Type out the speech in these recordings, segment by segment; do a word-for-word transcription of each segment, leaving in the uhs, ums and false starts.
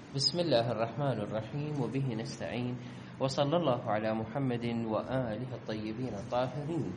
بسم الله الرحمن الرحيم، وبه نستعين، وصلى الله على محمد وآله الطيبين الطاهرين.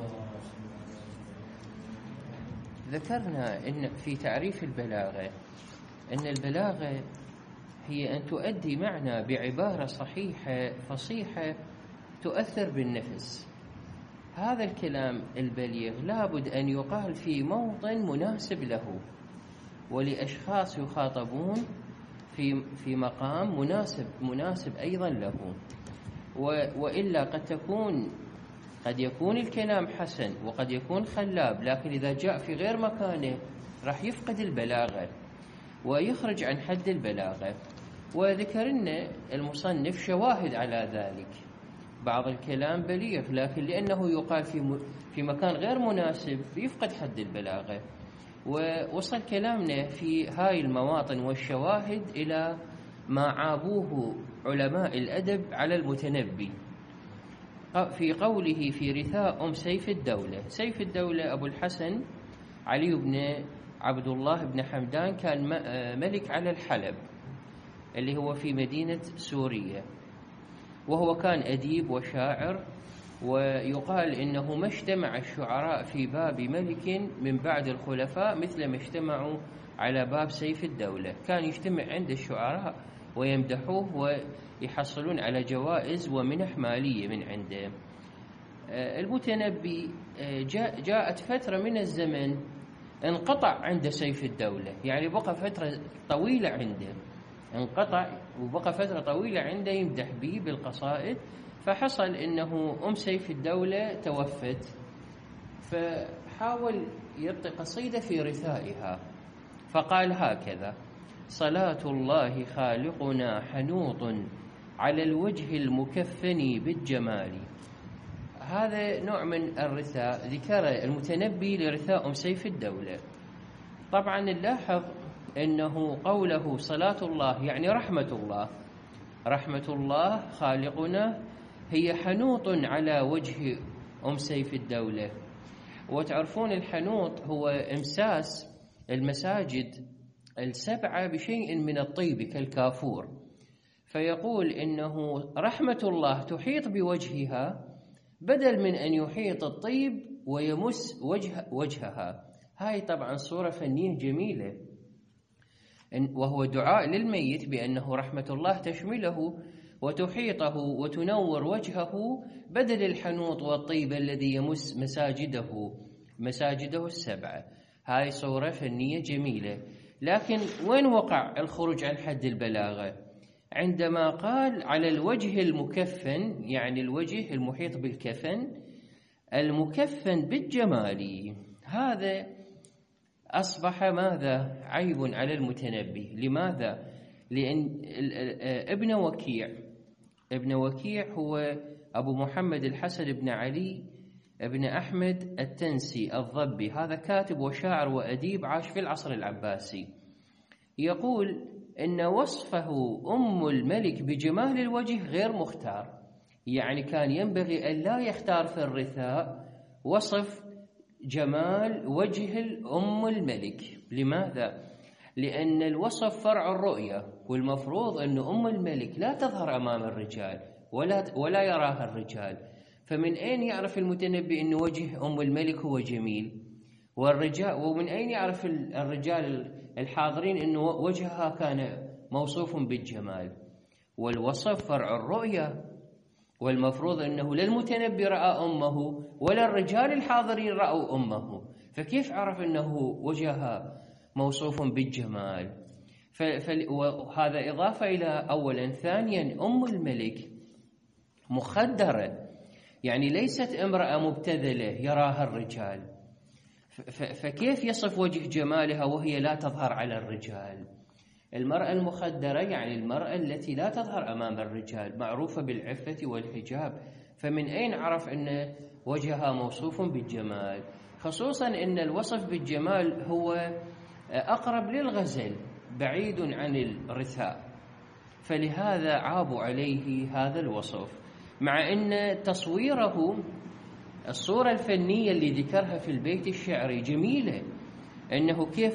ذكرنا إن في تعريف البلاغة أن البلاغة هي أن تؤدي معنى بعبارة صحيحة فصيحة تؤثر بالنفس. هذا الكلام البليغ لابد أن يقال في موطن مناسب له ولأشخاص يخاطبون في في مقام مناسب مناسب أيضا له، وإلا قد تكون قد يكون الكلام حسن وقد يكون خلاب، لكن إذا جاء في غير مكانه راح يفقد البلاغة ويخرج عن حد البلاغة. وذكرنا المصنف شواهد على ذلك، بعض الكلام بليغ لكن لأنه يقال في في مكان غير مناسب يفقد حد البلاغة. ووصل كلامنا في هاي المواطن والشواهد إلى ما عابوه علماء الأدب على المتنبي في قوله في رثاء أم سيف الدولة. سيف الدولة أبو الحسن علي بن عبد الله بن حمدان كان ملك على الحلب اللي هو في مدينة سوريا، وهو كان أديب وشاعر، ويقال إنه ما اجتمع الشعراء في باب ملك من بعد الخلفاء مثل ما اجتمعوا على باب سيف الدولة. كان يجتمع عند الشعراء ويمدحوه ويحصلون على جوائز ومنح مالية من عنده. المتنبي جاء جاءت فترة من الزمن انقطع عند سيف الدولة، يعني بقى فترة طويلة عنده، انقطع وبقى فترة طويلة عنده يمدح به بالقصائد. فحصل إنه أم سيف الدولة توفت، فحاول يلقي قصيدة في رثائها، فقال هكذا: صلاة الله خالقنا حنوط على الوجه المكفن بالجمال. هذا نوع من الرثاء ذكر المتنبي لرثاء أم سيف الدولة. طبعا نلاحظ أنه قوله صلاة الله يعني رحمة الله، رحمة الله خالقنا هي حنوط على وجه أم سيف الدولة. وتعرفون الحنوط هو إمساس المساجد السبعة بشيء من الطيب كالكافور، فيقول إنه رحمة الله تحيط بوجهها بدل من أن يحيط الطيب ويمس وجه وجهها. هاي طبعا صورة فنية جميلة، وهو دعاء للميت بأنه رحمة الله تشمله وتحيطه وتنور وجهه بدل الحنوط والطيب الذي يمس مساجده مساجده السبعة. هاي صورة فنية جميلة، لكن وين وقع الخروج عن حد البلاغة؟ عندما قال على الوجه المكفن، يعني الوجه المحيط بالكفن المكفن بالجمال. هذا أصبح ماذا؟ عيب على المتنبي. لماذا؟ لأن ابن وكيع ابن وكيع هو أبو محمد الحسن بن علي ابن أحمد التنسي الضبي، هذا كاتب وشاعر وأديب عاش في العصر العباسي. يقول إن وصفه أم الملك بجمال الوجه غير مختار، يعني كان ينبغي أن لا يختار في الرثاء وصف جمال وجه الأم الملك. لماذا؟ لأن الوصف فرع الرؤية، والمفروض أن أم الملك لا تظهر أمام الرجال ولا ولا يراها الرجال. فمن أين يعرف المتنبي أن وجه أم الملك هو جميل والرجال، ومن أين يعرف الرجال الحاضرين أن وجهها كان موصوف بالجمال؟ والوصف فرع الرؤية، والمفروض أنه لا المتنبي رأى أمه ولا الرجال الحاضرين رأوا أمه، فكيف عرف أنه وجهها موصوف بالجمال؟ وهذا إضافة إلى أولا. ثانيا أم الملك مخدرة، يعني ليست امرأة مبتذلة يراها الرجال، فكيف يصف وجه جمالها وهي لا تظهر على الرجال؟ المرأة المخدرة يعني المرأة التي لا تظهر أمام الرجال، معروفة بالعفة والحجاب، فمن أين عرف أن وجهها موصوف بالجمال؟ خصوصا أن الوصف بالجمال هو أقرب للغزل بعيد عن الرثاء، فلهذا عابوا عليه هذا الوصف، مع أن تصويره الصورة الفنية اللي ذكرها في البيت الشعري جميلة، أنه كيف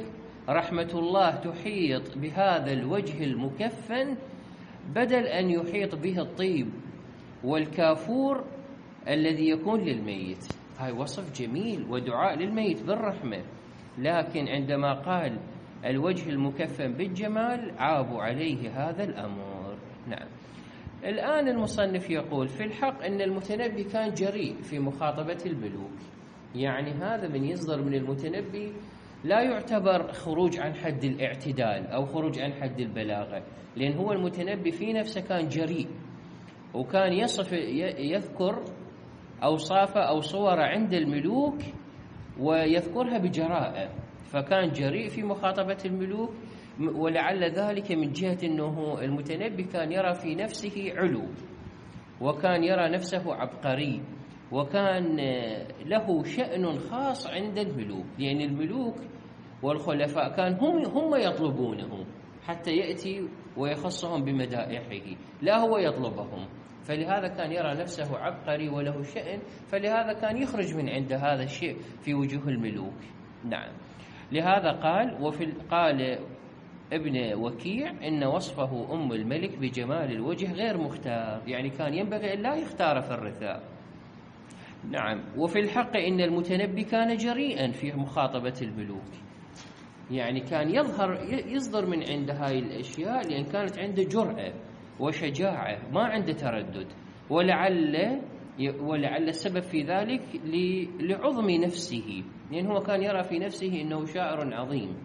رحمة الله تحيط بهذا الوجه المكفن بدل أن يحيط به الطيب والكافور الذي يكون للميت. هاي وصف جميل ودعاء للميت بالرحمة، لكن عندما قال الوجه المكفن بالجمال عابوا عليه هذا الأمر. نعم. الآن المصنف يقول في الحق أن المتنبي كان جريء في مخاطبة الملوك، يعني هذا من يصدر من المتنبي لا يعتبر خروج عن حد الاعتدال أو خروج عن حد البلاغة، لأن هو المتنبي في نفسه كان جريء، وكان يصف يذكر أوصافه أو صوره عند الملوك ويذكرها بجراءة، فكان جريء في مخاطبة الملوك. ولعل ذلك من جهة أنه المتنبي كان يرى في نفسه علو، وكان يرى نفسه عبقري، وكان له شأن خاص عند الملوك، لأن الملوك والخلفاء كان هم هم يطلبونه حتى يأتي ويخصهم بمدائحه، لا هو يطلبهم، فلهذا كان يرى نفسه عبقري وله شأن، فلهذا كان يخرج من عند هذا الشيء في وجوه الملوك. نعم. لهذا قال وفي قال ابن وكيع إن وصفه أم الملك بجمال الوجه غير مختار، يعني كان ينبغي أن لا يختار في الرثاء. نعم. وفي الحق إن المتنبي كان جريئا في مخاطبة الملوك، يعني كان يظهر يصدر من عند هاي الأشياء لأن كانت عنده جرأة وشجاعة، ما عنده تردد، ولعل ولعل السبب في ذلك لعظم نفسه، لأن هو كان يرى في نفسه أنه شاعر عظيم،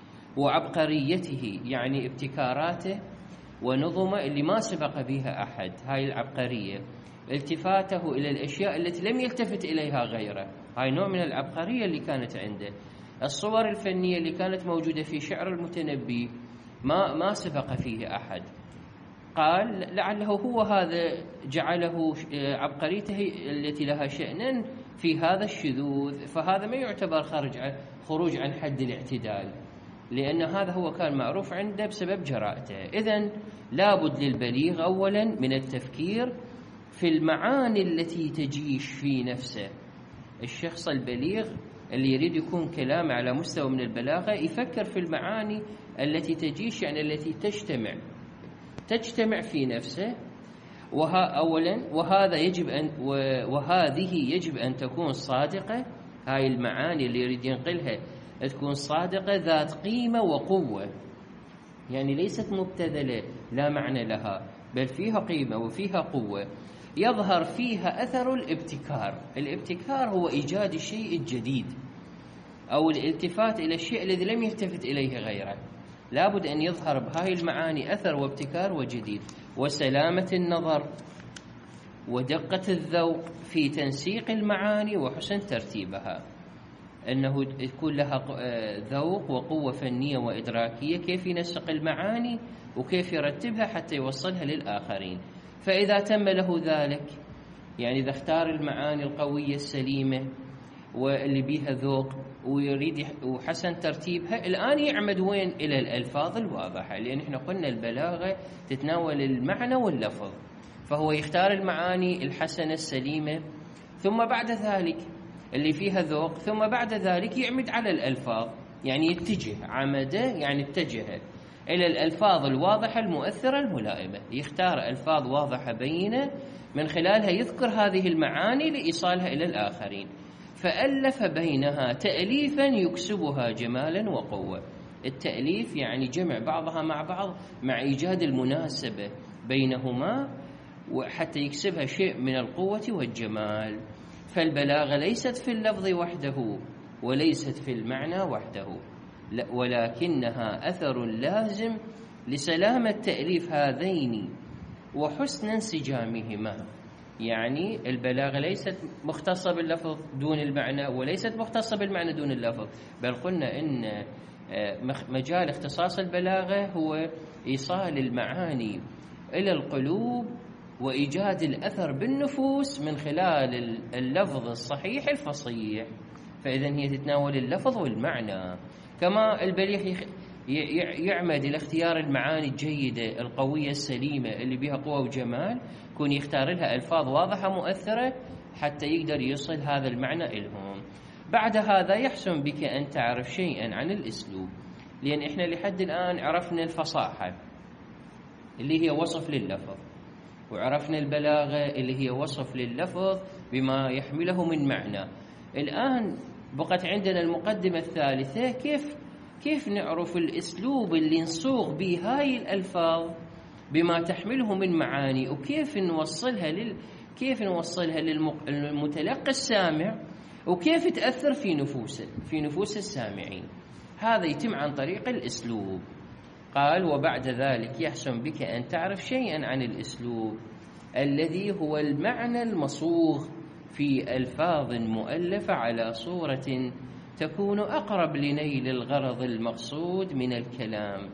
وعبقريته يعني ابتكاراته ونظمه اللي ما سبق بها أحد، هاي العبقرية، التفاته إلى الأشياء التي لم يلتفت إليها غيره، هاي نوع من العبقرية اللي كانت عنده. الصور الفنية اللي كانت موجودة في شعر المتنبي ما ما سبق فيه أحد. قال لعله هو هذا جعله عبقريته التي لها شأنا في هذا الشذوذ، فهذا ما يعتبر خارج عن خروج عن حد الاعتدال، لأن هذا هو كان معروف عنده بسبب جراءته. إذن لابد للبليغ أولا من التفكير في المعاني التي تجيش في نفسه. الشخص البليغ اللي يريد يكون كلامه على مستوى من البلاغة يفكر في المعاني التي تجيش، يعني التي تجتمع تجتمع في نفسه. وها أولا وهذا يجب أن وهذه يجب أن تكون صادقة، هاي المعاني اللي يريد ينقلها تكون صادقة ذات قيمة وقوة، يعني ليست مبتذلة لا معنى لها، بل فيها قيمة وفيها قوة، يظهر فيها أثر الابتكار. الابتكار هو إيجاد الشيء الجديد أو الالتفات إلى الشيء الذي لم يلتفت إليه غيره. لابد أن يظهر بهاي المعاني أثر وابتكار وجديد، وسلامة النظر ودقة الذوق في تنسيق المعاني وحسن ترتيبها، أنه يكون لها ذوق وقوة فنية وإدراكية كيف ينسق المعاني وكيف يرتبها حتى يوصلها للآخرين. فإذا تم له ذلك، يعني إذا اختار المعاني القوية السليمة واللي بيها ذوق ويريد وحسن ترتيبها، الآن يعمد وين؟ إلى الألفاظ الواضحة، لأن احنا قلنا البلاغة تتناول المعنى واللفظ، فهو يختار المعاني الحسنة السليمة، ثم بعد ذلك اللي فيها ذوق، ثم بعد ذلك يعمد على الألفاظ، يعني يتجه عمده، يعني اتجه إلى الألفاظ الواضحة المؤثرة الملائمة، يختار ألفاظ واضحة بينة من خلالها يذكر هذه المعاني لإيصالها إلى الآخرين، فألف بينها تأليفا يكسبها جمالا وقوة. التأليف يعني جمع بعضها مع بعض مع إيجاد المناسبة بينهما وحتى يكسبها شيء من القوة والجمال. فالبلاغة ليست في اللفظ وحده وليست في المعنى وحده، ولكنها أثر لازم لسلامة تأليف هذين وحسن انسجامهما. يعني البلاغة ليست مختصة باللفظ دون المعنى، وليست مختصة بالمعنى دون اللفظ، بل قلنا إن مجال اختصاص البلاغة هو إيصال المعاني إلى القلوب وإيجاد الأثر بالنفوس من خلال اللفظ الصحيح الفصيح، فإذن هي تتناول اللفظ والمعنى. كما البليغ يعمد إلى اختيار المعاني الجيدة القوية السليمة اللي بها قوة وجمال، يكون يختار لها ألفاظ واضحة مؤثرة حتى يقدر يوصل هذا المعنى إلهم. بعد هذا يحسن بك أن تعرف شيئا عن الأسلوب، لأن إحنا لحد الآن عرفنا الفصاحة اللي هي وصف لللفظ، وعرفنا البلاغة اللي هي وصف لللفظ بما يحمله من معنى. الآن بقت عندنا المقدمة الثالثة، كيف كيف نعرف الأسلوب اللي نصوغ به هاي الألفاظ بما تحمله من معاني، وكيف نوصلها لل كيف نوصلها للمتلقي السامع، وكيف تأثر في نفوسه في نفوس السامعين. هذا يتم عن طريق الأسلوب. قال: وبعد ذلك يحسن بك أن تعرف شيئا عن الأسلوب الذي هو المعنى المصوغ في ألفاظ مؤلفة على صورة تكون أقرب لنيل الغرض المقصود من الكلام،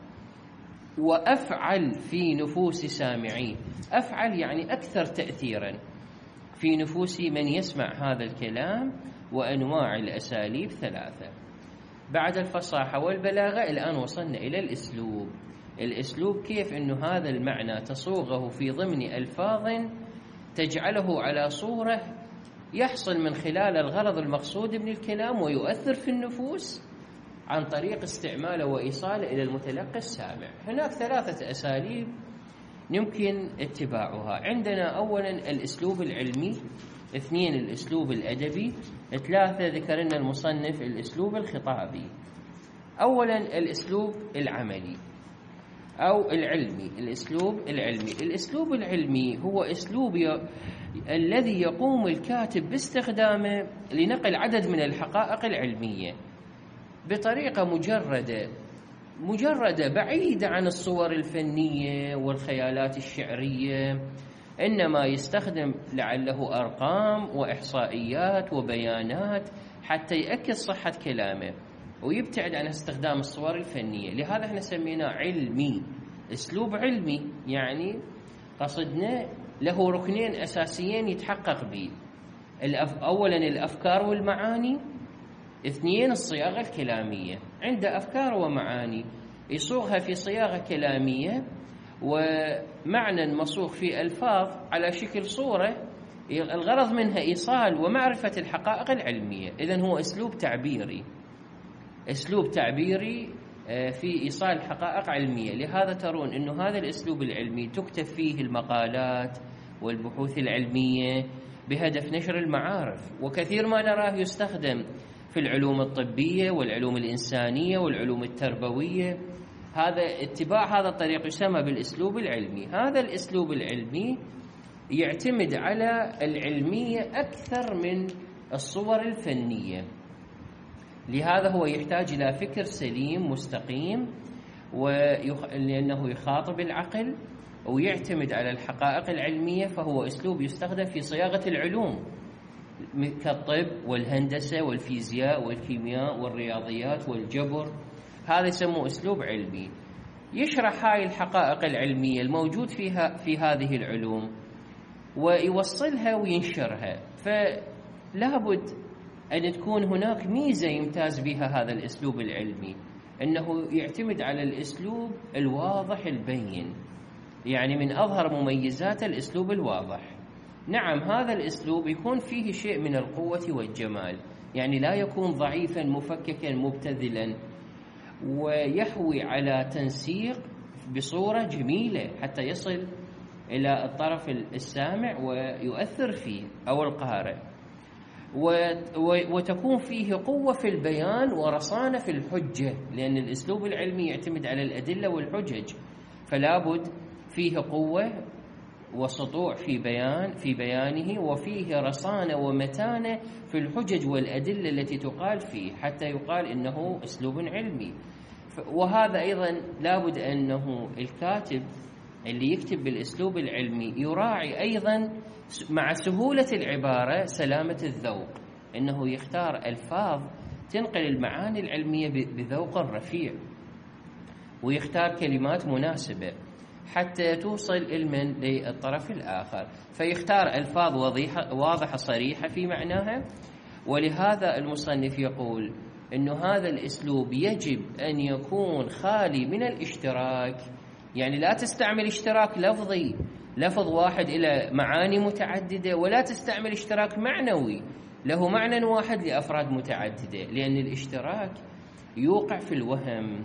وأفعل في نفوس سامعيه. أفعل يعني أكثر تأثيرا في نفوس من يسمع هذا الكلام. وأنواع الأساليب ثلاثة. بعد الفصاحة والبلاغة الآن وصلنا إلى الأسلوب. الأسلوب كيف أنه هذا المعنى تصوغه في ضمن ألفاظ تجعله على صورة يحصل من خلال الغرض المقصود من الكلام ويؤثر في النفوس عن طريق استعماله وإيصاله إلى المتلقي السامع. هناك ثلاثة أساليب يمكن اتباعها. عندنا أولا الأسلوب العلمي، اثنين الأسلوب الأدبي، ثلاثة ذكرنا المصنف الأسلوب الخطابي. أولا الأسلوب العملي أو العلمي. الأسلوب العلمي الأسلوب العلمي هو أسلوب ي... الذي يقوم الكاتب باستخدامه لنقل عدد من الحقائق العلمية بطريقة مجردة مجردة بعيدة عن الصور الفنية والخيالات الشعرية، إنما يستخدم لعله أرقام وإحصائيات وبيانات حتى يأكد صحة كلامه ويبتعد عن استخدام الصور الفنية. لهذا احنا سميناه علمي. أسلوب علمي يعني قصدنا له ركنين أساسيين يتحقق به: أولا الأفكار والمعاني، اثنين الصياغة الكلامية. عنده أفكار ومعاني يصوغها في صياغة كلامية ومعنى مصوغ في ألفاظ على شكل صورة الغرض منها إيصال ومعرفة الحقائق العلمية. إذن هو أسلوب تعبيري أسلوب تعبيري في إيصال حقائق علمية. لهذا ترون أنه هذا الأسلوب العلمي تكتب فيه المقالات والبحوث العلمية بهدف نشر المعارف، وكثير ما نراه يستخدم في العلوم الطبية والعلوم الإنسانية والعلوم التربوية. هذا اتباع هذا الطريق يسمى بالأسلوب العلمي. هذا الأسلوب العلمي يعتمد على العلمية أكثر من الصور الفنية. لهذا هو يحتاج إلى فكر سليم مستقيم، ويخ... لأنه يخاطب العقل ويعتمد على الحقائق العلمية. فهو أسلوب يستخدم في صياغة العلوم كالطب والهندسة والفيزياء والكيمياء والرياضيات والجبر. هذا يسموه أسلوب علمي، يشرح هاي الحقائق العلمية الموجود فيها في هذه العلوم ويوصلها وينشرها. فلا بد أن تكون هناك ميزة يمتاز بها هذا الأسلوب العلمي، أنه يعتمد على الأسلوب الواضح البين. يعني من أظهر مميزات الأسلوب الواضح. نعم، هذا الأسلوب يكون فيه شيء من القوة والجمال، يعني لا يكون ضعيفا مفككا مبتذلا، ويحوي على تنسيق بصورة جميلة حتى يصل إلى الطرف السامع ويؤثر فيه أو القارئ، وتكون فيه قوة في البيان ورصانة في الحجة، لأن الأسلوب العلمي يعتمد على الأدلة والحجج، فلا بد فيه قوة وسطوع في بيان في بيانه، وفيه رصانة ومتانة في الحجج والأدلة التي تقال فيه حتى يقال إنه أسلوب علمي. وهذا أيضا لابد أنه الكاتب اللي يكتب بالأسلوب العلمي يراعي أيضا مع سهولة العبارة سلامة الذوق، إنه يختار ألفاظ تنقل المعاني العلمية بذوق رفيع، ويختار كلمات مناسبة حتى توصل علما للطرف الآخر، فيختار ألفاظ واضحة واضحة صريحة في معناها. ولهذا المصنف يقول إنه هذا الأسلوب يجب أن يكون خالي من الاشتراك، يعني لا تستعمل اشتراك لفظي لفظ واحد إلى معاني متعددة، ولا تستعمل اشتراك معنوي له معنى واحد لأفراد متعددة، لأن الاشتراك يوقع في الوهم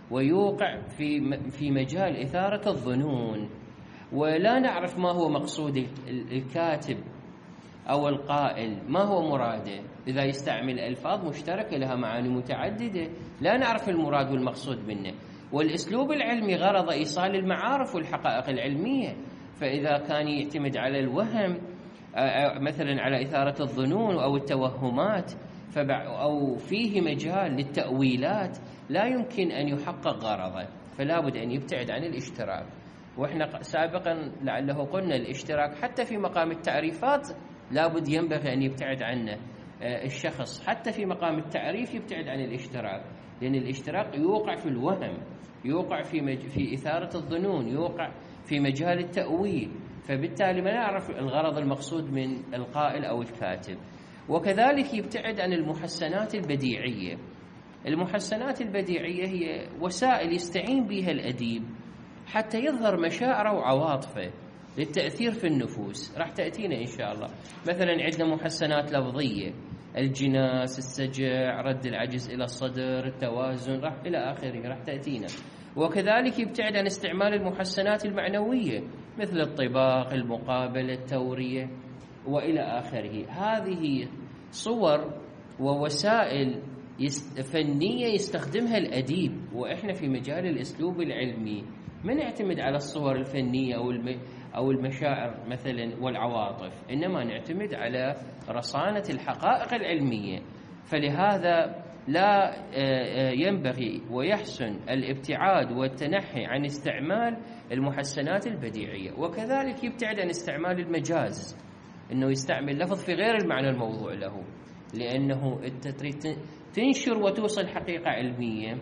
ويوقع في في مجال إثارة الظنون، ولا نعرف ما هو مقصود الكاتب أو القائل، ما هو مراده. إذا يستعمل ألفاظ مشتركة لها معاني متعددة لا نعرف المراد والمقصود منه. والأسلوب العلمي غرض إيصال المعارف والحقائق العلمية، فإذا كان يعتمد على الوهم مثلا على إثارة الظنون أو التوهمات أو فيه مجال للتأويلات لا يمكن أن يحقق غرضه، فلا بد أن يبتعد عن الاشتراك. وإحنا سابقا لعله قلنا الاشتراك حتى في مقام التعريفات لا بد ينبغي أن يبتعد عنه الشخص، حتى في مقام التعريف يبتعد عن الاشتراك، لأن الاشتراك يوقع في الوهم، يوقع في مج... في إثارة الظنون، يوقع في مجال التأويل، فبالتالي ما نعرف الغرض المقصود من القائل أو الكاتب. وكذلك يبتعد عن المحسنات البديعية. المحسنات البديعية هي وسائل يستعين بها الأديب حتى يظهر مشاعره وعواطفه للتأثير في النفوس، راح تأتينا إن شاء الله. مثلا عندنا محسنات لفظية، الجناس، السجع، رد العجز إلى الصدر، التوازن، راح إلى آخره، راح تأتينا. وكذلك يبتعد عن استعمال المحسنات المعنوية مثل الطباق، المقابلة، التورية وإلى آخره. هذه صور ووسائل فنية يستخدمها الأديب، وإحنا في مجال الأسلوب العلمي ما نعتمد على الصور الفنية أو أو المشاعر مثلا والعواطف، إنما نعتمد على رصانة الحقائق العلمية. فلهذا لا ينبغي ويحسن الابتعاد والتنحي عن استعمال المحسنات البديعية. وكذلك يبتعد عن استعمال المجاز، إنه يستعمل لفظ في غير المعنى الموضوع له، لأنه أنت تريد تنشر وتوصل حقيقة علمية،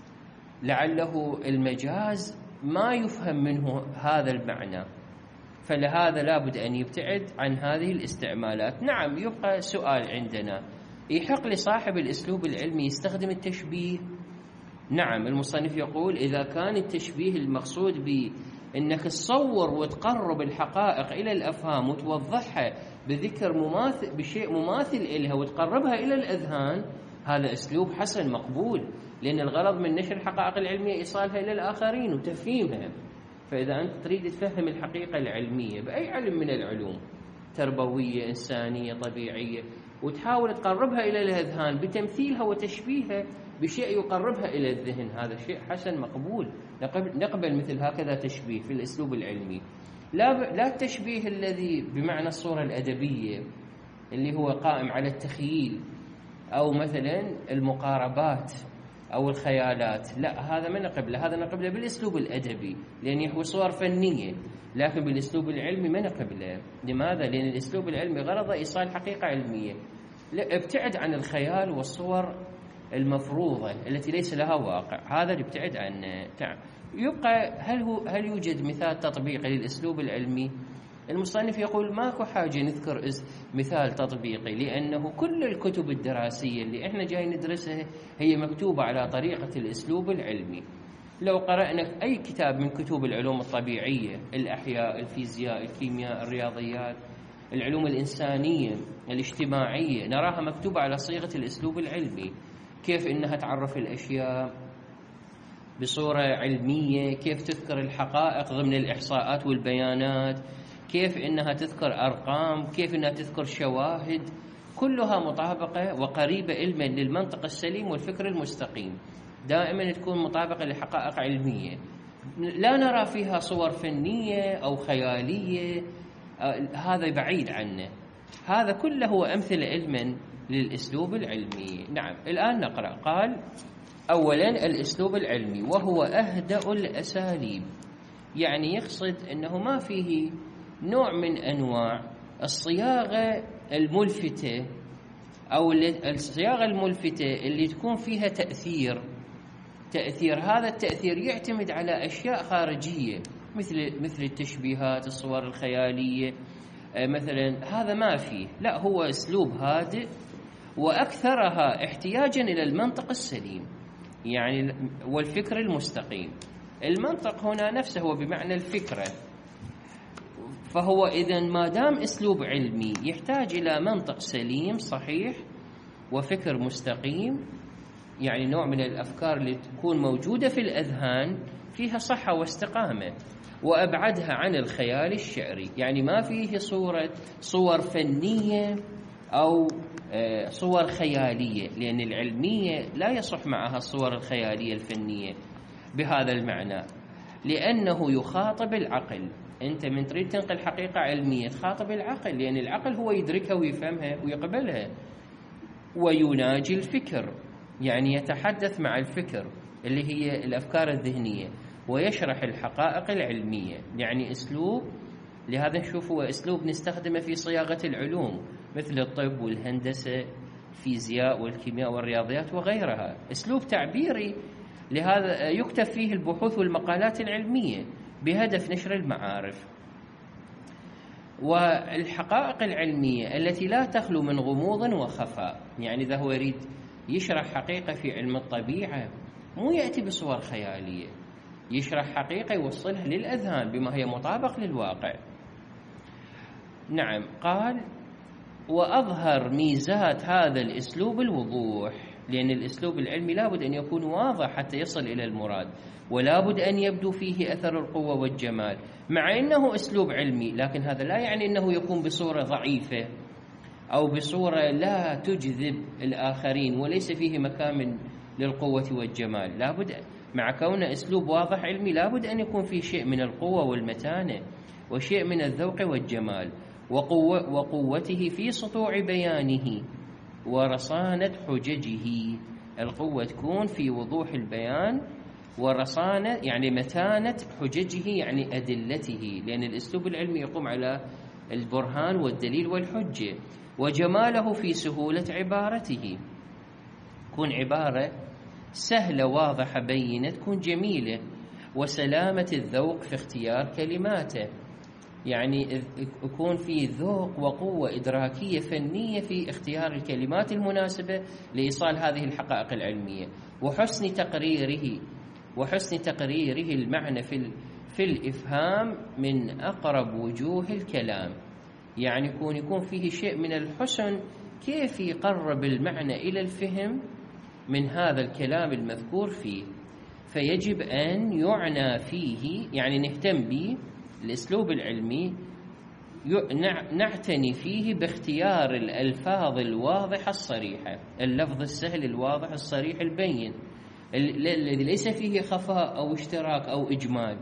لعله المجاز ما يفهم منه هذا المعنى، فلهذا لابد أن يبتعد عن هذه الاستعمالات. نعم، يبقى سؤال عندنا، يحق لصاحب الأسلوب العلمي يستخدم التشبيه؟ نعم، المصنف يقول إذا كان التشبيه المقصود به أنك تصور وتقرب الحقائق إلى الأفهام وتوضحها بذكر مماثل بشيء مماثل إليها وتقربها إلى الأذهان، هذا أسلوب حسن مقبول، لأن الغرض من نشر الحقائق العلمية إيصالها إلى الآخرين وتفهيمها. فإذا أنت تريد تفهم الحقيقة العلمية بأي علم من العلوم، تربوية، إنسانية، طبيعية، وتحاول تقربها إلى الأذهان بتمثيلها وتشبيهها بشيء يقربها إلى الذهن، هذا شيء حسن مقبول، نقبل مثل هكذا تشبيه في الأسلوب العلمي. لا لا التشبيه الذي بمعنى الصورة الأدبية اللي هو قائم على التخييل أو مثلا المقاربات أو الخيالات، لا، هذا ما نقبله، هذا نقبله بالأسلوب الأدبي لأن يحوي صور فنية، لكن بالأسلوب العلمي ما نقبله. لماذا؟ لأن الأسلوب العلمي غرضه إيصال حقيقة علمية. لا، ابتعد عن الخيال والصور المفروضة التي ليس لها واقع، هذا نبتعد عنه. يبقى هل هو هل يوجد مثال تطبيقي للأسلوب العلمي؟ المصنف يقول ماكو حاجة نذكر مثال تطبيقي، لأنه كل الكتب الدراسية اللي احنا جاي ندرسها هي مكتوبة على طريقة الأسلوب العلمي. لو قرأنا أي كتاب من كتب العلوم الطبيعية، الأحياء، الفيزياء، الكيمياء، الرياضيات، العلوم الإنسانية، الاجتماعية، نراها مكتوبة على صيغة الأسلوب العلمي، كيف إنها تعرف الأشياء بصورة علمية، كيف تذكر الحقائق ضمن الإحصاءات والبيانات، كيف إنها تذكر أرقام، كيف إنها تذكر شواهد، كلها مطابقة وقريبة علما للمنطق السليم والفكر المستقيم، دائما تكون مطابقة لحقائق علمية، لا نرى فيها صور فنية أو خيالية، هذا بعيد عنه. هذا كله هو أمثلة علما للأسلوب العلمي. نعم، الآن نقرأ. قال: أولا الأسلوب العلمي وهو أهدأ الأساليب، يعني يقصد أنه ما فيه نوع من أنواع الصياغة الملفتة أو الصياغة الملفتة اللي تكون فيها تأثير تأثير هذا التأثير يعتمد على أشياء خارجية مثل مثل التشبيهات، الصور الخيالية مثلا، هذا ما فيه. لا، هو أسلوب هادئ وأكثرها احتياجا إلى المنطق السليم يعني والفكر المستقيم. المنطق هنا نفسه هو بمعنى الفكرة، فهو إذن ما دام أسلوب علمي يحتاج إلى منطق سليم صحيح وفكر مستقيم، يعني نوع من الأفكار اللي تكون موجودة في الأذهان فيها صحة واستقامة، وأبعدها عن الخيال الشعري، يعني ما فيه صورة صور فنية أو صور خيالية، لأن العلمية لا يصح معها الصور الخيالية الفنية بهذا المعنى، لأنه يخاطب العقل. أنت من تريد تنقل حقيقة علمية تخاطب العقل، لأن العقل هو يدركها ويفهمها ويقبلها، ويناجي الفكر، يعني يتحدث مع الفكر اللي هي الأفكار الذهنية، ويشرح الحقائق العلمية، يعني أسلوب. لهذا نشوف هو أسلوب نستخدمه في صياغة العلوم مثل الطب والهندسة، الفيزياء والكيمياء والرياضيات وغيرها، أسلوب تعبيري، لهذا يكتب فيه البحوث والمقالات العلمية بهدف نشر المعارف. والحقائق العلمية التي لا تخلو من غموض وخفاء، يعني إذا هو يريد يشرح حقيقة في علم الطبيعة مو يأتي بصور خيالية، يشرح حقيقة يوصلها للأذهان بما هي مطابق للواقع. نعم، قال وأظهر ميزات هذا الأسلوب الوضوح، لأن الأسلوب العلمي لابد أن يكون واضح حتى يصل إلى المراد، ولابد أن يبدو فيه أثر القوة والجمال، مع أنه أسلوب علمي، لكن هذا لا يعني أنه يكون بصورة ضعيفة أو بصورة لا تجذب الآخرين وليس فيه مكان للقوة والجمال. لابد مع كونه أسلوب واضح علمي لابد أن يكون فيه شيء من القوة والمتانة وشيء من الذوق والجمال، وقوة وقوته في سطوع بيانه ورصانة حججه. القوة تكون في وضوح البيان، ورصانة يعني متانة حججه يعني أدلته، لأن الأسلوب العلمي يقوم على البرهان والدليل والحجة. وجماله في سهولة عبارته، تكون عبارة سهلة واضحة بينة، تكون جميلة. وسلامة الذوق في اختيار كلماته، يعني يكون في ذوق وقوة إدراكية فنية في اختيار الكلمات المناسبة لإيصال هذه الحقائق العلمية. وحسن تقريره وحسن تقريره المعنى في في الإفهام من أقرب وجوه الكلام، يعني يكون يكون فيه شيء من الحسن كيف يقرب المعنى إلى الفهم من هذا الكلام المذكور فيه. فيجب أن يعنى فيه، يعني نهتم به الأسلوب العلمي، نعتني فيه باختيار الألفاظ الواضحة الصريحة، اللفظ السهل الواضح الصريح البين الذي ليس فيه خفاء أو اشتراك أو إجمال.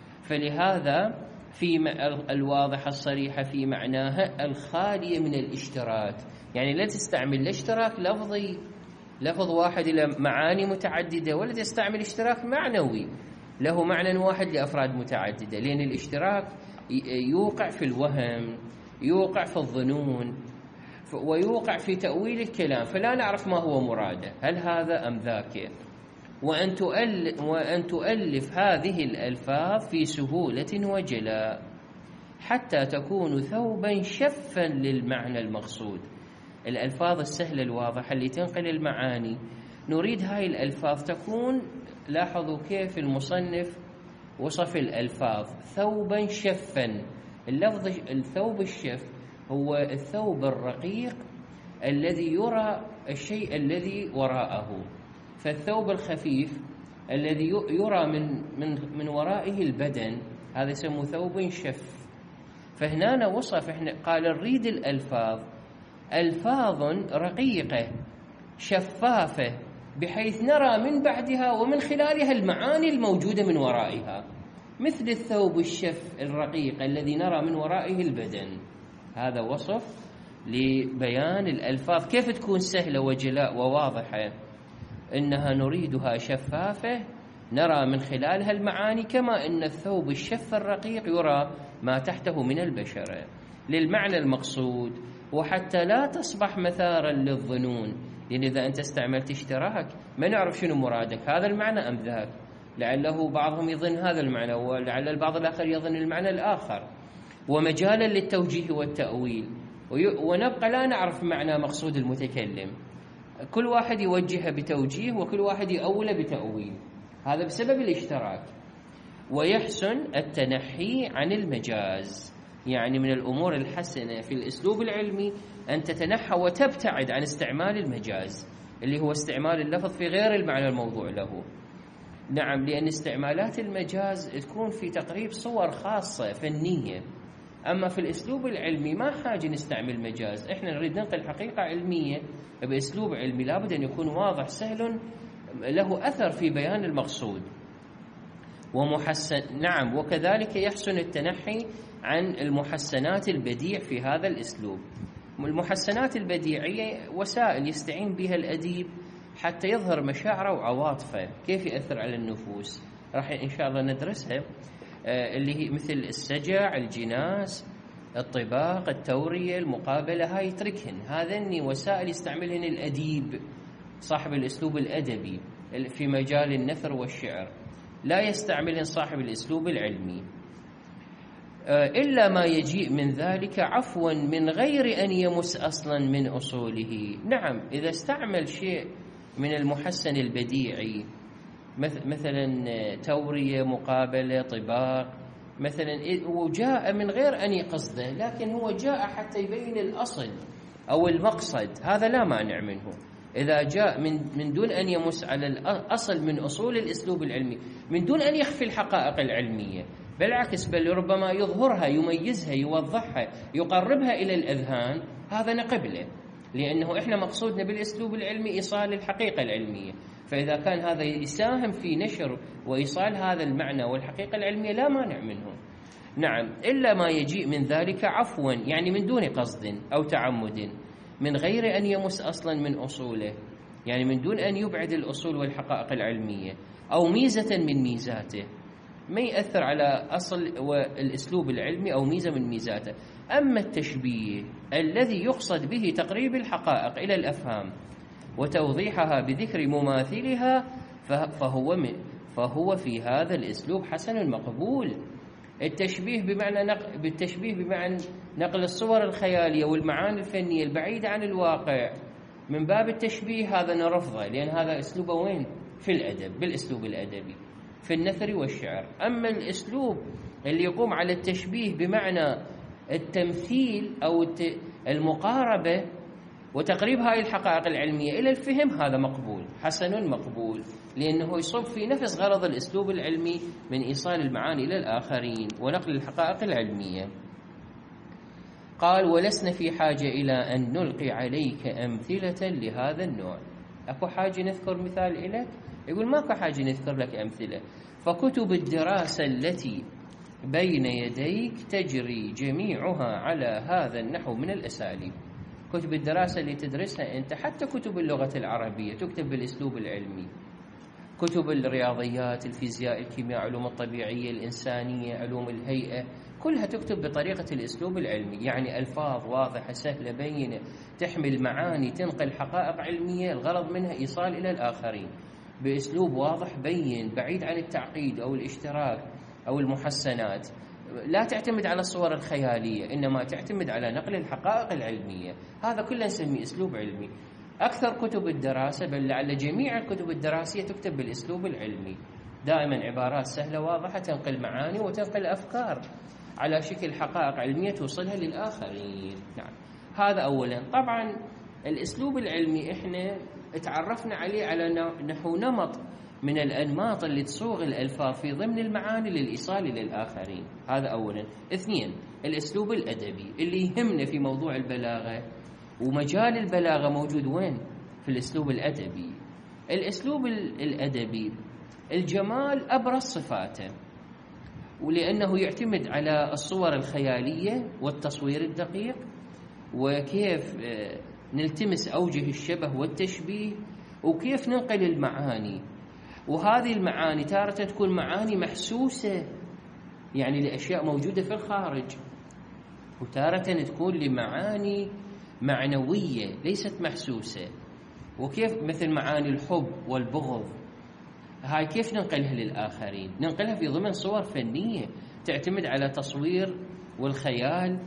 فلهذا في الواضحة الصريحة في معناها الخالية من الاشتراك، يعني لا تستعمل الاشتراك لفظي لفظ واحد إلى معاني متعددة، ولا تستعمل اشتراك معنوي له معنى واحد لأفراد متعددة، لأن الاشتراك يوقع في الوهم، يوقع في الظنون، ويوقع في تأويل الكلام، فلا نعرف ما هو مراده، هل هذا أم ذاك. وأن تؤلف, وأن تؤلف هذه الألفاظ في سهولة وجلاء حتى تكون ثوبا شفا للمعنى المقصود. الألفاظ السهلة الواضحة اللي تنقل المعاني، نريد هاي الألفاظ تكون، لاحظوا كيف المصنف وصف الألفاظ ثوبا شفا. اللفظ الثوب الشف هو الثوب الرقيق الذي يرى الشيء الذي وراءه، فالثوب الخفيف الذي يرى من من من ورائه البدن هذا يسمى ثوب شف. فهنا وصف، احنا قال نريد الألفاظ ألفاظ رقيقة شفافة بحيث نرى من بعدها ومن خلالها المعاني الموجودة من ورائها، مثل الثوب الشف الرقيق الذي نرى من ورائه البدن. هذا وصف لبيان الألفاظ كيف تكون سهلة وجلاء وواضحة، إنها نريدها شفافة نرى من خلالها المعاني، كما إن الثوب الشف الرقيق يرى ما تحته من البشرة للمعنى المقصود، وحتى لا تصبح مثارا للظنون، لأن إذا أنت استعملت اشتراك ما نعرف شنو مرادك، هذا المعنى أم ذاك، لعله بعضهم يظن هذا المعنى ولعل البعض الآخر يظن المعنى الآخر، ومجالا للتوجيه والتأويل، ونبقى لا نعرف معنى مقصود المتكلم، كل واحد يوجه بتوجيه وكل واحد يأول بتأويل، هذا بسبب الاشتراك. ويحسن التنحي عن المجاز، يعني من الأمور الحسنة في الأسلوب العلمي أن تتنحى وتبتعد عن استعمال المجاز، اللي هو استعمال اللفظ في غير المعنى الموضوع له. نعم، لأن استعمالات المجاز تكون في تقريب صور خاصة فنية، أما في الأسلوب العلمي ما حاجة نستعمل مجاز. إحنا نريد ننقل حقيقة علمية بأسلوب علمي، لابد أن يكون واضح سهل له أثر في بيان المقصود ومحسن. نعم، وكذلك يحسن التنحي عن المحسنات البديع في هذا الأسلوب. المحسنات البديعية وسائل يستعين بها الأديب حتى يظهر مشاعره وعواطفه، كيف يأثر على النفوس، راح إن شاء الله ندرسها، اللي هي مثل السجع، الجناس، الطباق، التورية، المقابلة، هاي يتركهن. هذني وسائل يستعملهن الأديب صاحب الأسلوب الأدبي في مجال النثر والشعر، لا يستعملهن صاحب الأسلوب العلمي، إلا ما يجيء من ذلك عفوا من غير أن يمس أصلا من أصوله. نعم، إذا استعمل شيء من المحسن البديعي مثلا تورية، مقابلة، طباق مثلا، وجاء من غير أن يقصده، لكن هو جاء حتى يبين الأصل أو المقصد، هذا لا مانع منه. إذا جاء من من دون أن يمس على الأصل من أصول الأسلوب العلمي، من دون أن يخفي الحقائق العلمية، بالعكس بل ربما يظهرها، يميزها، يوضحها، يقربها إلى الأذهان، هذا نقبله، لأنه إحنا مقصودنا بالأسلوب العلمي إيصال الحقيقة العلمية. فإذا كان هذا يساهم في نشر وإيصال هذا المعنى والحقيقة العلمية لا مانع منه. نعم، إلا ما يجيء من ذلك عفوا، يعني من دون قصد أو تعمد، من غير أن يمس أصلا من أصوله، يعني من دون أن يبعد الأصول والحقائق العلمية، أو ميزة من ميزاته، ما يأثر على أصل والأسلوب العلمي أو ميزة من ميزاته. أما التشبيه الذي يقصد به تقريب الحقائق إلى الأفهام وتوضيحها بذكر مماثلها، فهو فهو في هذا الأسلوب حسن مقبول. التشبيه بمعنى نقل بالتشبيه بمعنى نقل الصور الخيالية والمعاني الفنية البعيدة عن الواقع من باب التشبيه، هذا نرفضه، لأن هذا أسلوبه وين؟ في الأدب، بالأسلوب الأدبي في النثر والشعر. أما الأسلوب اللي يقوم على التشبيه بمعنى التمثيل أو المقاربة وتقريب هاي الحقائق العلمية إلى الفهم، هذا مقبول، حسن مقبول، لأنه يصب في نفس غرض الأسلوب العلمي من إيصال المعاني إلى الآخرين ونقل الحقائق العلمية. قال: ولسنا في حاجة إلى أن نلقي عليك أمثلة لهذا النوع. أكو حاجة نذكر مثال إليك؟ يقول ماكو حاجة نذكر لك أمثلة، فكتب الدراسة التي بين يديك تجري جميعها على هذا النحو من الأساليب. كتب الدراسة اللي تدرسها أنت، حتى كتب اللغة العربية تكتب بالأسلوب العلمي، كتب الرياضيات، الفيزياء، الكيمياء، علوم الطبيعية، الإنسانية، علوم الهيئة، كلها تكتب بطريقة الأسلوب العلمي، يعني ألفاظ واضحة سهلة بينة تحمل معاني تنقل حقائق علمية الغرض منها إيصال إلى الآخرين بأسلوب واضح بين بعيد عن التعقيد أو الاشتراك أو المحسنات. لا تعتمد على الصور الخيالية، إنما تعتمد على نقل الحقائق العلمية. هذا كله نسميه أسلوب علمي. أكثر كتب الدراسة، بل لعل جميع الكتب الدراسية تكتب بالأسلوب العلمي، دائما عبارات سهلة واضحة تنقل معاني وتنقل أفكار على شكل حقائق علمية توصلها للآخرين. نعم، هذا أولا. طبعا الأسلوب العلمي إحنا تعرفنا عليه على نحو نمط من الأنماط اللي تصوغ الألفاظ في ضمن المعاني للإيصال للآخرين، هذا أولا. اثنين، الأسلوب الأدبي اللي يهمنا في موضوع البلاغة، ومجال البلاغة موجود وين؟ في الأسلوب الأدبي. الأسلوب الأدبي الجمال أبرز صفاته، ولأنه يعتمد على الصور الخيالية والتصوير الدقيق، وكيف نلتمس أوجه الشبه والتشبيه، وكيف ننقل المعاني. وهذه المعاني تارة تكون معاني محسوسة، يعني لأشياء موجودة في الخارج، وتارة تكون لمعاني معنوية ليست محسوسة. وكيف مثل معاني الحب والبغض، هاي كيف ننقلها للآخرين؟ ننقلها في ضمن صور فنية تعتمد على تصوير والخيال.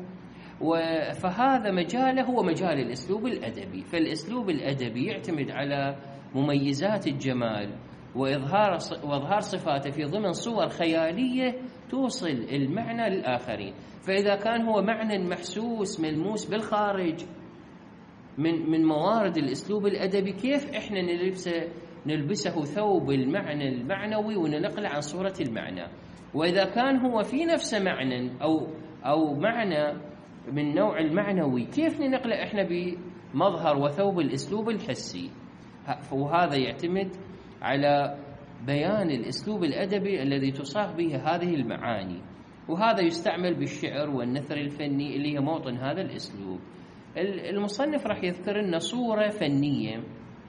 فهذا مجاله هو مجال الأسلوب الأدبي. فالأسلوب الأدبي يعتمد على مميزات الجمال وإظهار وإظهار صفاته في ضمن صور خيالية توصل المعنى للآخرين. فإذا كان هو معنى محسوس ملموس بالخارج، من من موارد الأسلوب الأدبي كيف إحنا نلبسه نلبسه ثوب المعنى المعنوي وننقله عن صورة المعنى. وإذا كان هو في نفسه معنى أو أو معنى من نوع المعنوي، كيف ننقله إحنا بمظهر وثوب الأسلوب الحسي؟ وهذا يعتمد على بيان الأسلوب الأدبي الذي تصاغ به هذه المعاني، وهذا يستعمل بالشعر والنثر الفني اللي هي موطن هذا الأسلوب. المصنف راح يذكر لنا صورة فنية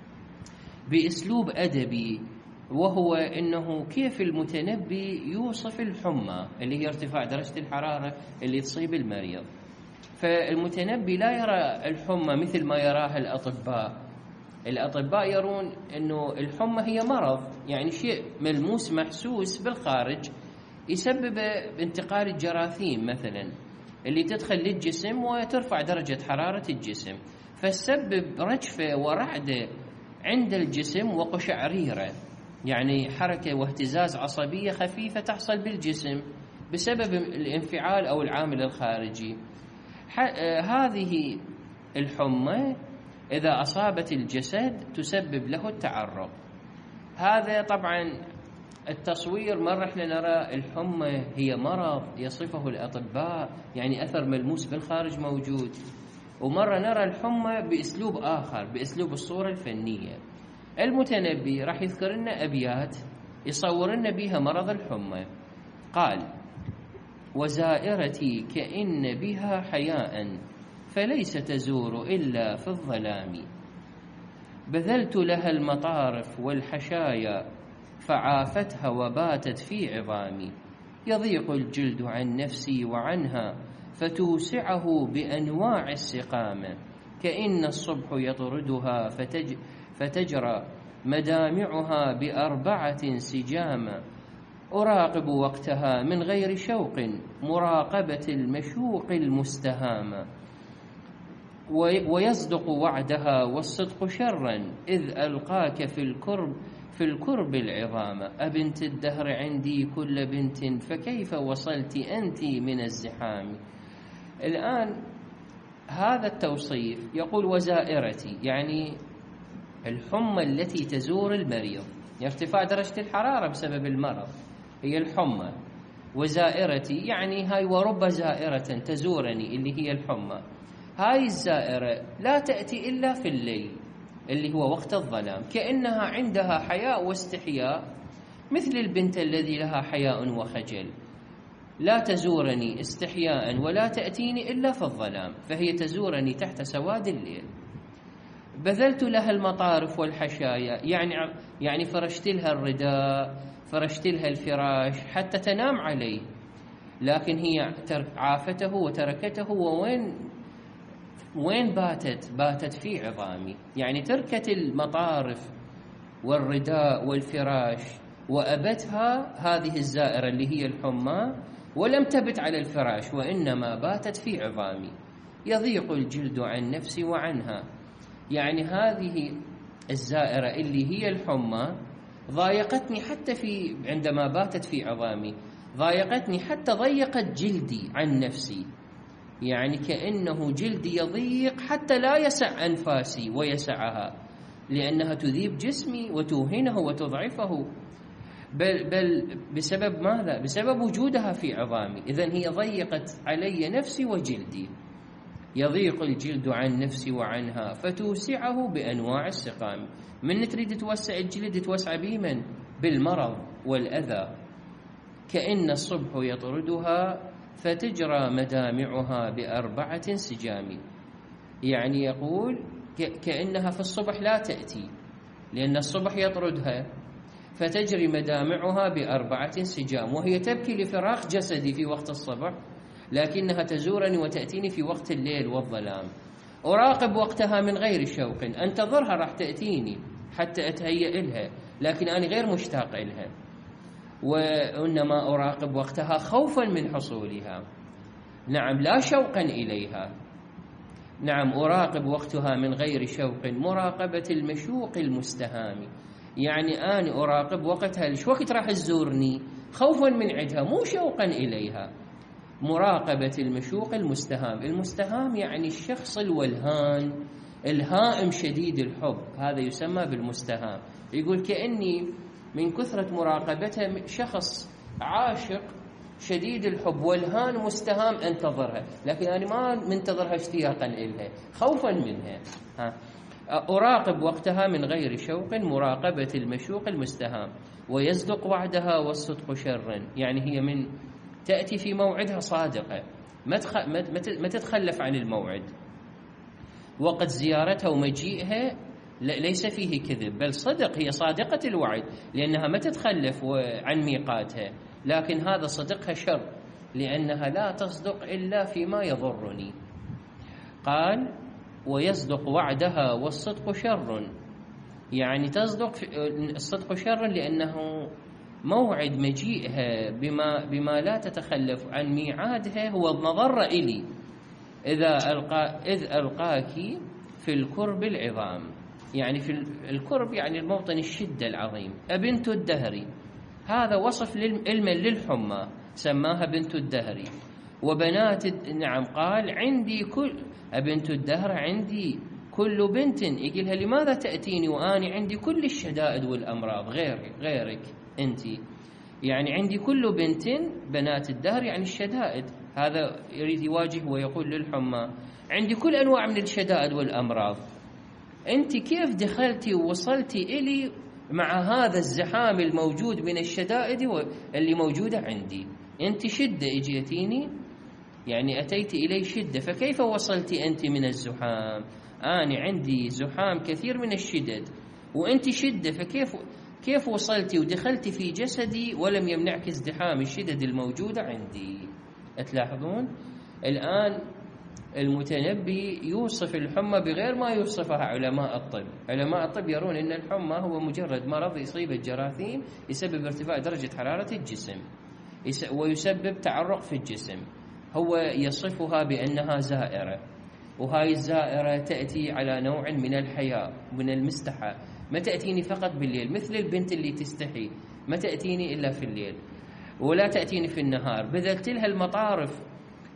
بأسلوب أدبي، وهو أنه كيف المتنبي يوصف الحمى اللي هي ارتفاع درجة الحرارة اللي تصيب المريض. فالمتنبي لا يرى الحمى مثل ما يراها الأطباء. الأطباء يرون أنه الحمى هي مرض، يعني شيء ملموس محسوس بالخارج يسبب انتقال الجراثيم مثلا اللي تدخل للجسم وترفع درجة حرارة الجسم، فتسبب رجفة ورعدة عند الجسم وقشعريرة، يعني حركة واهتزاز عصبية خفيفة تحصل بالجسم بسبب الانفعال أو العامل الخارجي. هذه الحمى إذا أصابت الجسد تسبب له التعرق. هذا طبعا التصوير مرة احنا نرى الحمى هي مرض يصفه الأطباء، يعني أثر ملموس بالخارج موجود، ومرة نرى الحمى بأسلوب آخر، بأسلوب الصورة الفنية. المتنبي راح يذكر لنا أبيات يصور لنا بها مرض الحمى. قال: وزائرتي كأن بها حياء فليس تزور إلا في الظلام، بذلت لها المطارف والحشايا فعافتها وباتت في عظامي، يضيق الجلد عن نفسي وعنها فتوسعه بأنواع السقامة، كأن الصبح يطردها فتج فتجرى مدامعها بأربعة سجاما، أراقب وقتها من غير شوق مراقبة المشوق المستهامة، ويصدق وعدها والصدق شرا إذ ألقاك في الكرب في الكرب العظام، أبنت الدهر عندي كل بنت فكيف وصلت أنت من الزحام. الآن هذا التوصيف يقول وزائرتي، يعني الحمى التي تزور المريض، ارتفاع درجة الحرارة بسبب المرض هي الحمى. وزائرتي يعني هاي ورب زائرة تزورني اللي هي الحمى. هاي الزائرة لا تأتي إلا في الليل اللي هو وقت الظلام، كأنها عندها حياء واستحياء مثل البنت الذي لها حياء وخجل، لا تزورني استحياء ولا تأتيني إلا في الظلام، فهي تزورني تحت سواد الليل. بذلت لها المطارف والحشايا، يعني يعني فرشت لها الرداء، فرشت لها الفراش حتى تنام عليه، لكن هي عافته وتركته. ووين وين باتت؟ باتت في عظامي، يعني تركت المطارف والرداء والفراش وأبتها هذه الزائرة اللي هي الحمى، ولم تبت على الفراش وإنما باتت في عظامي، يضيق الجلد عن نفسي وعنها. يعني هذه الزائرة اللي هي الحمى ضايقتني حتى في عندما باتت في عظامي، ضايقتني حتى ضيقت جلدي عن نفسي، يعني كأنه جلدي يضيق حتى لا يسع أنفاسي ويسعها، لأنها تذيب جسمي وتوهنه وتضعفه، بل, بل بسبب ماذا؟ بسبب وجودها في عظامي. إذن هي ضيقت علي نفسي وجلدي، يضيق الجلد عن نفسي وعنها فتوسعه بأنواع السقام. من تريد توسع الجلد توسع بمن؟ بالمرض والأذى. كأن الصبح يطردها فتجرى مدامعها بأربعة سجام، يعني يقول كأنها في الصبح لا تأتي لأن الصبح يطردها، فتجري مدامعها بأربعة سجام، وهي تبكي لفراق جسدي في وقت الصبح، لكنها تزورني وتأتيني في وقت الليل والظلام. أراقب وقتها من غير شوق، أنتظرها راح تأتيني حتى أتهيأ لها، لكن أنا غير مشتاق لها، وإنما أراقب وقتها خوفا من حصولها، نعم لا شوقا إليها. نعم أراقب وقتها من غير شوق مراقبة المشوق المستهام، يعني أنا أراقب وقتها، ليش وقت راح تزورني؟ خوفا من عدها مو شوقا إليها. مراقبة المشوق المستهام، المستهام يعني الشخص الولهان الهائم شديد الحب، هذا يسمى بالمستهام. يقول كأني من كثرة مراقبته شخص عاشق شديد الحب والهان مستهام أنتظرها، لكن أنا ما منتظرها اشتياقا إلها، خوفا منها. ها. أراقب وقتها من غير شوق مراقبة المشوق المستهام، ويصدق وعدها والصدق شر، يعني هي من تأتي في موعدها صادقة، ما تتخلف عن الموعد. وقت زيارتها ومجيئها ليس فيه كذب، بل صدق، هي صادقة الوعد لأنها ما تتخلف عن ميقاتها، لكن هذا صدقها شر لأنها لا تصدق إلا فيما يضرني. قال ويصدق وعدها والصدق شر، يعني تصدق الصدق شر لأنه موعد مجيئها بما, بما لا تتخلف عن ميعادها هو مضر إلي، إذا ألقى إذ ألقاك في الكرب العظام، يعني في الكرب يعني الموطن الشدة العظيم. أبنت الدهر، هذا وصف علما للحمى سماها بنت الدهر. وبنات نعم قال عندي كل أبنت الدهر، عندي كل بنت، يقولها لماذا تأتيني وأني عندي كل الشدائد والأمراض غيرك غيرك أنت، يعني عندي كل بنت، بنات الدهر يعني الشدائد، هذا يريد يواجه ويقول للحمى عندي كل أنواع من الشدائد والأمراض، أنت كيف دخلتي ووصلتي إلي مع هذا الزحام الموجود من الشدائد اللي موجودة عندي؟ أنت شدة اجيتيني، يعني أتيت إلي شدة، فكيف وصلتي أنت من الزحام؟ أنا عندي زحام كثير من الشدد وأنت شدة، فكيف كيف وصلتي ودخلتي في جسدي ولم يمنعك ازدحام الشدد الموجودة عندي؟ تلاحظون الآن المتنبي يوصف الحمى بغير ما يوصفها علماء الطب. علماء الطب يرون أن الحمى هو مجرد مرض يصيب الجراثيم يسبب ارتفاع درجة حرارة الجسم ويسبب تعرق في الجسم، هو يصفها بأنها زائرة، وهاي الزائرة تأتي على نوع من الحياء من المستحى، ما تأتيني فقط بالليل مثل البنت اللي تستحي، ما تأتيني إلا في الليل ولا تأتيني في النهار، بذلت لها المطارف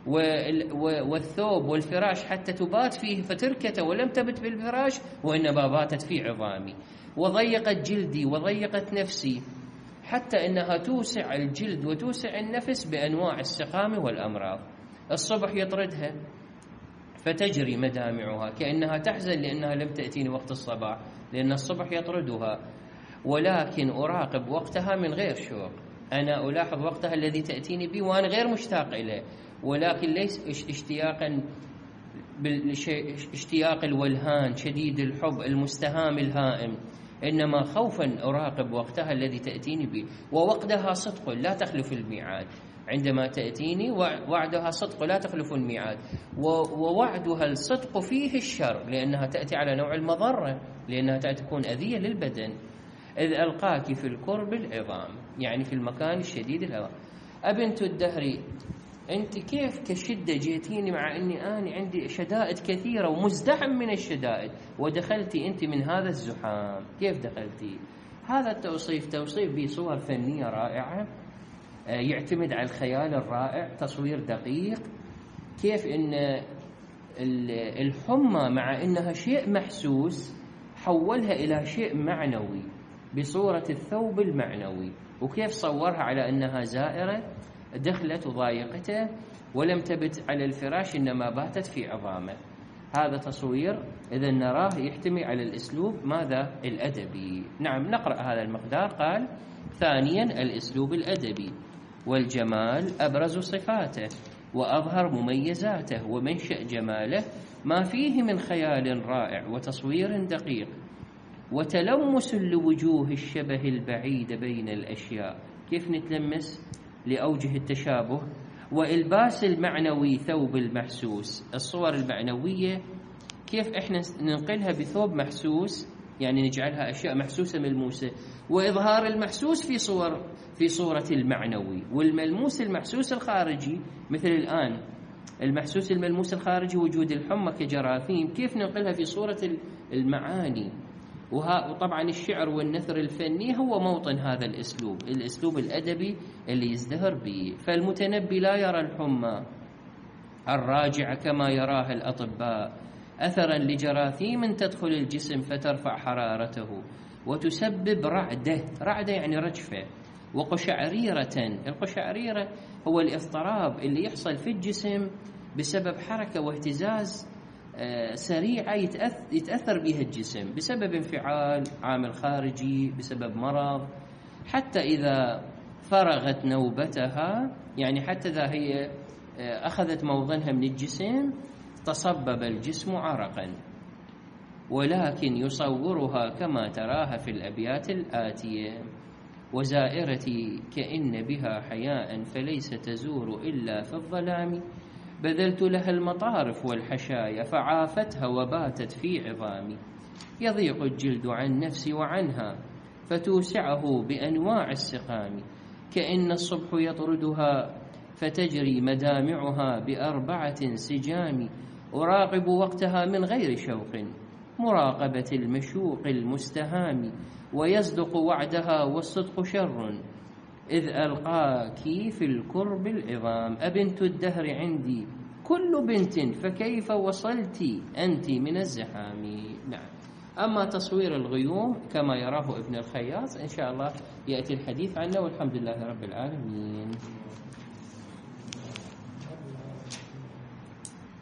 والثوب والفراش حتى تبات فيه فتركته ولم تبت بالفراش وإنما باتت في عظامي، وضيقت جلدي وضيقت نفسي حتى إنها توسع الجلد وتوسع النفس بأنواع السقام والأمراض. الصبح يطردها فتجري مدامعها كأنها تحزن لأنها لم تأتيني وقت الصباح، لأن الصبح يطردها، ولكن أراقب وقتها من غير شوق، أنا ألاحظ وقتها الذي تأتيني به وأنا غير مشتاق إليه، ولكن ليس اشتياقا اشتياق الولهان شديد الحب المستهام الهائم، إنما خوفا أراقب وقتها الذي تأتيني به. ووقتها صدق لا تخلف الميعاد، عندما تأتيني وعدها صدق لا تخلف الميعاد، ووعدها الصدق فيه الشر لأنها تأتي على نوع المضرة، لأنها تكون أذية للبدن. إذ ألقاك في الكرب العظام، يعني في المكان الشديد الهواء. أبنت الدهر، أنت كيف كشدة جيتيني مع أني أنا عندي شدائد كثيرة ومزدحم من الشدائد، ودخلتي أنت من هذا الزحام، كيف دخلتي؟ هذا التوصيف توصيف بصور فنية رائعة، يعتمد على الخيال الرائع، تصوير دقيق، كيف أن الحمى مع أنها شيء محسوس حولها إلى شيء معنوي بصورة الثوب المعنوي، وكيف صورها على أنها زائرة دخلت وضايقته ولم تبت على الفراش إنما باتت في عظامه. هذا تصوير إذا نراه يحتمي على الأسلوب ماذا؟ الأدبي. نعم نقرأ هذا المقدار. قال ثانيا الأسلوب الأدبي، والجمال أبرز صفاته وأظهر مميزاته ومنشأ جماله ما فيه من خيال رائع وتصوير دقيق وتلمس لوجوه الشبه البعيد بين الأشياء، كيف نتلمس لأوجه التشابه، وإلباس المعنوي ثوب المحسوس، الصور المعنوية كيف إحنا ننقلها بثوب محسوس، يعني نجعلها أشياء محسوسة ملموسة، وإظهار المحسوس في صور في صورة المعنوي، والملموس المحسوس الخارجي مثل الآن المحسوس الملموس الخارجي وجود الحمى كجراثيم، كيف ننقلها في صورة المعاني. وطبعا الشعر والنثر الفني هو موطن هذا الأسلوب، الأسلوب الأدبي اللي يزدهر به. فالمتنبي لا يرى الحمى الراجعة كما يراها الأطباء، أثرا لجراثيم تدخل الجسم فترفع حرارته وتسبب رعدة، رعدة يعني رجفة، وقشعريرة. القشعريرة هو الاضطراب اللي يحصل في الجسم بسبب حركة واهتزاز سريعة يتأثر بها الجسم بسبب انفعال عامل خارجي، بسبب مرض. حتى إذا فرغت نوبتها، يعني حتى إذا هي أخذت موضنها من الجسم، تصبب الجسم عرقا، ولكن يصورها كما تراها في الأبيات الآتية: وزائرتي كأن بها حياء فليس تزور إلا في الظلام، بذلت لها المطارف والحشايا فعافتها وباتت في عظامي، يضيق الجلد عن نفسي وعنها فتوسعه بأنواع السقام، كأن الصبح يطردها فتجري مدامعها بأربعة سجام، أراقب وقتها من غير شوق مراقبة المشوق المستهام، ويصدق وعدها والصدق شر إذ ألقاك في الكرب العظام، أبنت الدهر عندي كل بنت فكيف وصلت أنت من الزحام. نعم. أما تصوير الغيوم كما يراه ابن الخياط إن شاء الله يأتي الحديث عنه، والحمد لله رب العالمين.